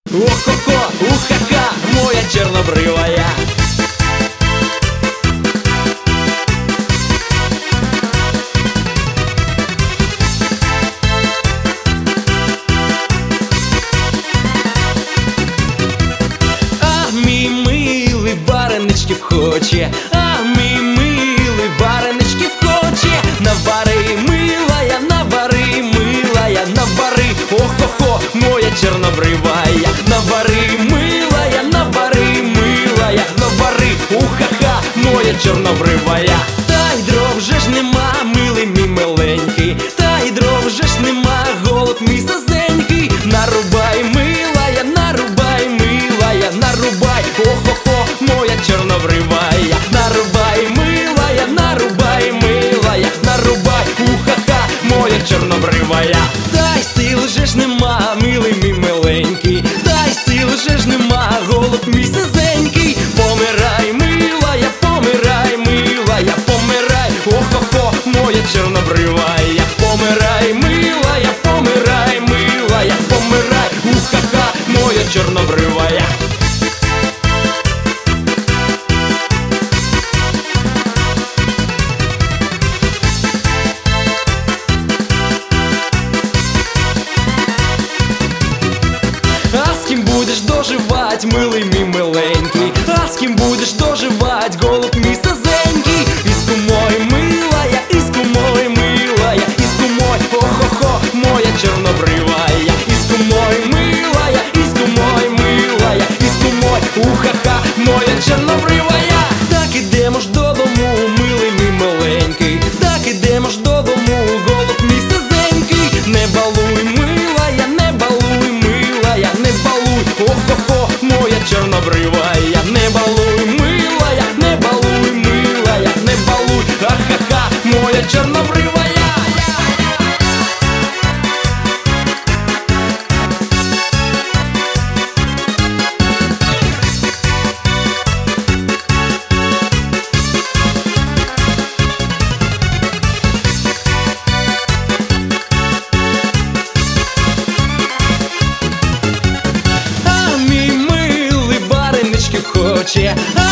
Ох-хо-хо, уха-ха, моя чорнобривая. А мій милий вареничків хоче, а мій милий вареничків хоче. Навари, милая, навари, милая, навари, ох-хо-хо, моя чорнобривая. Навари, милая, навари, милая, навари, уха-ха, моя чорнобривая. Та й дров же ж нема, милий мій миленький, та й дров же ж нема, голуб мій сазенький. Нарубай, милая, нарубай, милая, нарубай, ох-хо-хо, моя чорнобривая. Нарубай, милая, нарубай, милая, нарубай, уха-ха, моя чорнобривая. Дай сил же ж нема, милий мій миленький, дай сил же ж нема, голуб мій сизенький. Помирай, милая, помирай, милая, помирай, ох-хо-хо, моя чорнобривая. Помирай, милая, помирай, милая, помирай, уха-ха, моя чорнобривая. А з ким будеш доживать, милий мій миленький, а з ким будеш доживать, голуб мій сазенький. Із кумой, милая, із кумой, милая, із кумой, ох-хо-хо, моя чорнобривая. Із кумой, милая, із кумой, милая, із кумой, уха-ха, моя чорнобривая. Так ідемо ж додому, милий мій миленький, так ідемо ж додому, голуб мій сазенький. Не балуй, милая, не балуй, милая, не балуй, ох-хо-хо, моя чорнобривая. Не балуй, милая, не балуй, милая, не балуй, ах-ха-ха, моя чорнобривая. А мій милий вареничків хоче,